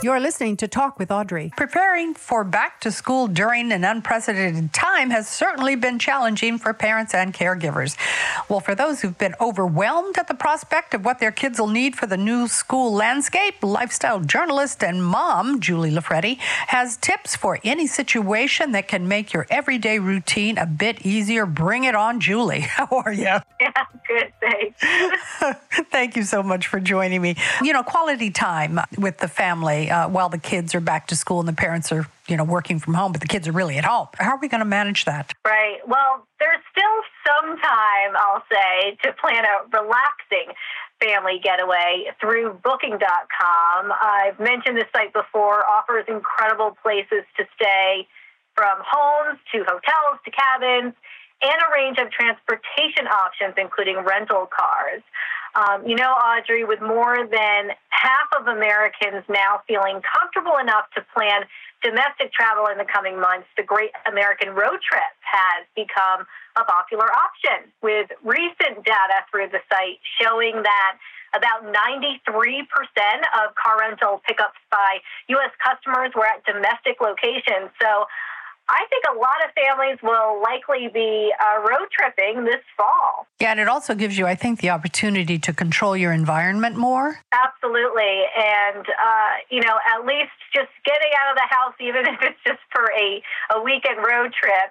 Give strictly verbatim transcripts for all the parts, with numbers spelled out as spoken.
You're listening to Talk with Audrey. Preparing for back to school during an unprecedented time has certainly been challenging for parents and caregivers. Well, for those who've been overwhelmed at the prospect of what their kids will need for the new school landscape, lifestyle journalist and mom Julie Lafredi has tips for any situation that can make your everyday routine a bit easier. Bring it on, Julie. How are you? Yeah, good, thanks. Thank you so much for joining me. You know, quality time with the family uh, while the kids are back to school and the parents are, you know, working from home, but the kids are really at home. How are we going to manage that? Right. Well, there's still some time, I'll say, to plan a relaxing family getaway through booking dot com. I've mentioned this site before, offers incredible places to stay, from homes to hotels to cabins, and a range of transportation options, including rental cars. Um, you know, Audrey, with more than half of Americans now feeling comfortable enough to plan domestic travel in the coming months, the Great American Road Trip has become a popular option, with recent data through the site showing that about ninety-three percent of car rental pickups by U S customers were at domestic locations. So I think a lot of families will likely be uh, road tripping this fall. Yeah, and it also gives you, I think, the opportunity to control your environment more. Absolutely. And, uh, you know, at least just getting out of the house, even if it's just for a, a weekend road trip,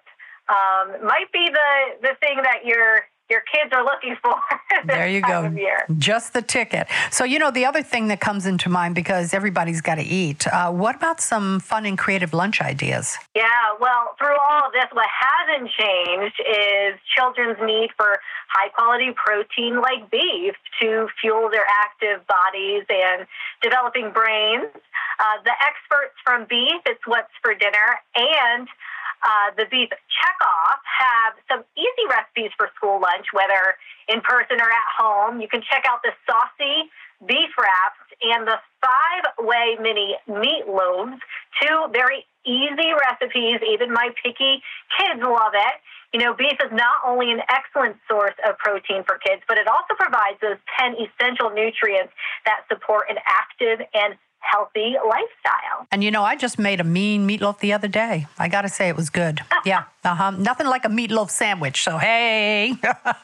um, might be the, the thing that your your kids are looking for. There you go. Just the ticket. So, you know, the other thing that comes into mind, because everybody's got to eat, uh, what about some fun and creative lunch ideas? Yeah, well, through all of this, what hasn't changed is children's need for high-quality protein like beef to fuel their active bodies and developing brains. Uh, the experts from Beef, It's What's for Dinner, and Uh, the Beef Checkoff have some easy recipes for school lunch, whether in person or at home. You can check out the saucy beef wraps and the five-way mini meatloaves, two very easy recipes. Even my picky kids love it. You know, beef is not only an excellent source of protein for kids, but it also provides those ten essential nutrients that support an active and healthy lifestyle. And, you know, I just made a mean meatloaf the other day. I got to say it was good. Yeah. Uh-huh. Nothing like a meatloaf sandwich. So, hey.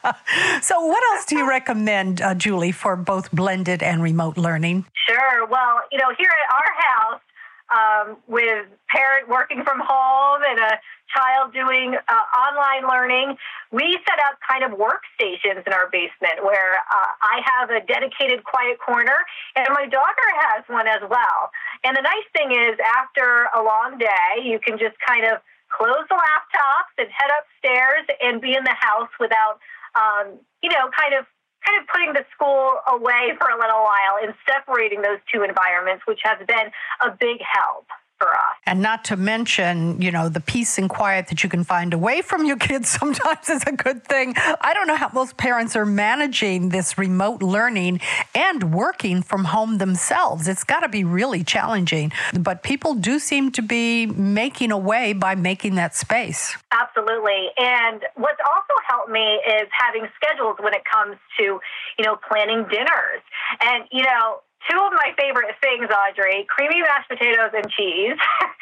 So what else do you recommend, uh, Julie, for both blended and remote learning? Sure. Well, you know, here at our house, um, with parent working from home and a child doing uh, online learning, we set up kind of workstations in our basement where uh, I have a dedicated quiet corner and my daughter has one as well. And the nice thing is, after a long day, you can just kind of close the laptops and head upstairs and be in the house without, um, you know, kind of kind of putting the school away for a little while and separating those two environments, which has been a big help for us. And not to mention, you know, the peace and quiet that you can find away from your kids sometimes is a good thing. I don't know how most parents are managing this remote learning and working from home themselves. It's got to be really challenging. But people do seem to be making a way by making that space. Absolutely. And what's also helped me is having schedules when it comes to, you know, planning dinners. And, you know, two of my favorite things, Audrey, creamy mashed potatoes and cheese,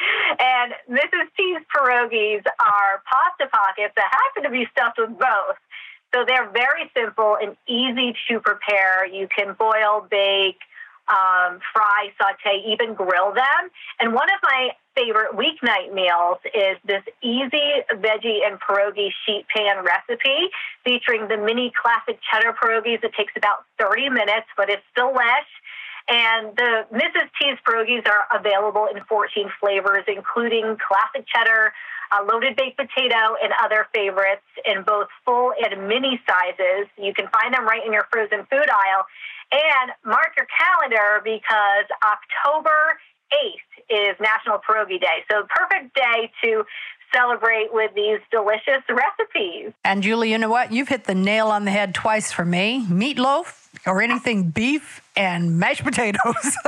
and Missus T's pierogies are pasta pockets that happen to be stuffed with both. So they're very simple and easy to prepare. You can boil, bake, um, fry, saute, even grill them. And one of my favorite weeknight meals is this easy veggie and pierogi sheet pan recipe featuring the mini classic cheddar pierogies. It takes about thirty minutes, but it's delish. And the Missus T's pierogies are available in fourteen flavors, including classic cheddar, uh, loaded baked potato, and other favorites in both full and mini sizes. You can find them right in your frozen food aisle. And mark your calendar, because October eighth is National Pierogi Day. So perfect day to celebrate with these delicious recipes. And Julie, you know what? You've hit the nail on the head twice for me. Meatloaf or anything beef and mashed potatoes.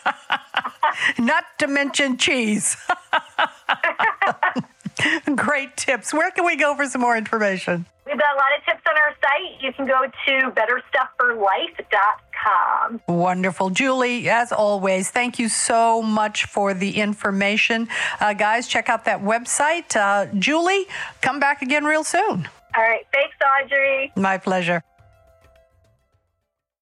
Not to mention cheese. Great tips. Where can we go for some more information? We've got a lot of tips on our site. You can go to better stuff for life dot com. Wonderful. Julie, as always, thank you so much for the information. Uh, guys, check out that website. Uh, Julie, come back again real soon. All right. Thanks, Audrey. My pleasure.